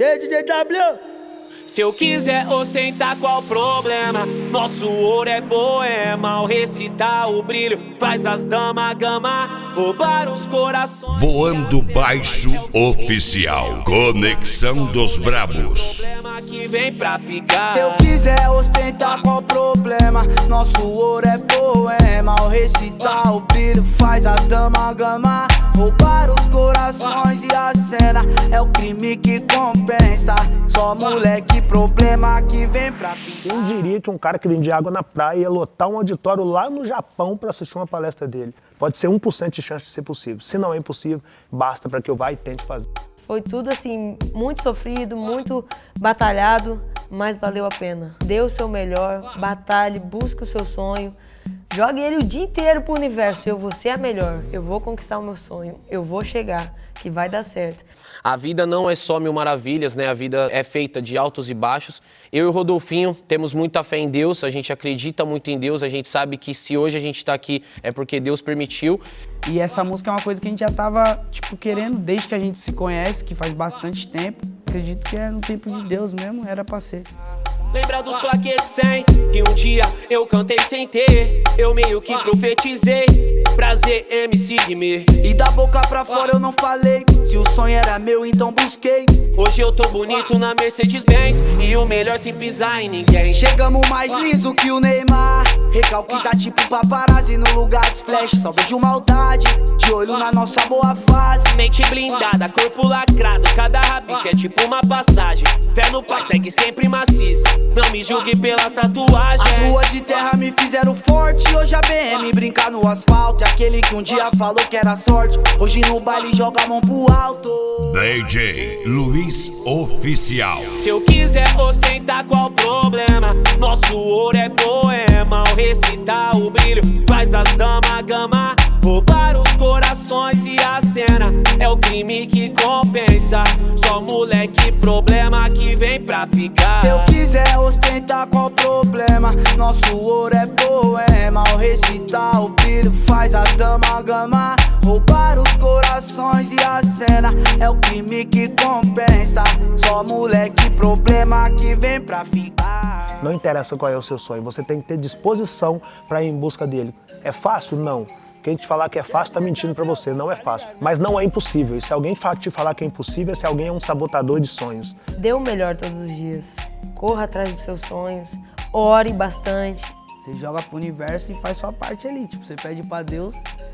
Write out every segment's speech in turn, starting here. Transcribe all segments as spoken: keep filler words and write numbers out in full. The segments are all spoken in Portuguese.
Ei, D J W! Se eu quiser ostentar, qual o problema? Nosso ouro é poema. Ao recitar o brilho faz as damas gama, roubar os corações. Voando Baixo Oficial, conexão dos brabos. Que vem pra ficar. Se eu quiser ostentar, qual o problema? Nosso ouro é poema. Ao recitar o brilho faz as damas gama, roubar os corações e a cena é o crime que compensa. Só moleque problema que vem pra ficar. Quem diria que um cara que vendia água na praia ia lotar um auditório lá no Japão pra assistir uma palestra dele? Pode ser um por cento de chance de ser possível. Se não é impossível, basta para que eu vá e tente fazer. Foi tudo assim, muito sofrido, muito batalhado, mas valeu a pena. Dê o seu melhor, batalhe, busque o seu sonho. Jogue ele o dia inteiro pro universo. Eu vou ser a melhor, eu vou conquistar o meu sonho, eu vou chegar, que vai dar certo. A vida não é só mil maravilhas, né? A vida é feita de altos e baixos. Eu e o Rodolfinho temos muita fé em Deus, a gente acredita muito em Deus, a gente sabe que se hoje a gente tá aqui é porque Deus permitiu. E essa música é uma coisa que a gente já tava, tipo, querendo desde que a gente se conhece, que faz bastante tempo. Acredito que é no tempo de Deus mesmo, era pra ser. Lembra dos plaquetes cem, que um dia eu cantei sem ter. Eu meio que profetizei, prazer M C Guimê. E da boca pra fora eu não falei, se o sonho era meu então busquei. Hoje eu tô bonito na Mercedes-Benz, e o melhor sem pisar em ninguém. Chegamos mais liso que o Neymar, recalque tá tipo paparazzi no lugar dos flash. Só vejo maldade, de olho na nossa boa fase. Mente blindada, corpo lacrado, cada rabisco é tipo uma passagem. Fé no pai, segue sempre maciça, não me julgue pelas tatuagens. As ruas de terra me fizeram forte, hoje a B M brinca no asfalto. E aquele que um dia falou que era sorte, hoje no baile joga a mão pro alto. D J Luiz Oficial. Se eu quiser ostentar, qual o problema? Nosso ouro é poema. Ao recitar o brilho faz as damas gama, roubar os corações e a cena é o crime que compensa. Só moleque problema que vem pra ficar. Se eu quiser ostentar, qual o problema? Nosso ouro é poema. Ao recitar o brilho faz as damas gama, roubar os corações e a cena é o crime que compensa. Só moleque problema que vem pra ficar. Não interessa qual é o seu sonho, você tem que ter disposição para ir em busca dele. É fácil? Não. Quem te falar que é fácil tá mentindo pra você, não é fácil. Mas não é impossível, e se alguém te falar que é impossível, se alguém é um sabotador de sonhos. Dê o melhor todos os dias, corra atrás dos seus sonhos, ore bastante. Você joga pro universo e faz sua parte ali, tipo, você pede pra Deus,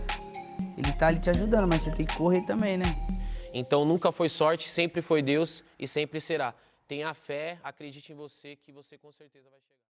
ele tá ali te ajudando, mas você tem que correr também, né? Então nunca foi sorte, sempre foi Deus e sempre será. Tenha fé, acredite em você que você com certeza vai chegar.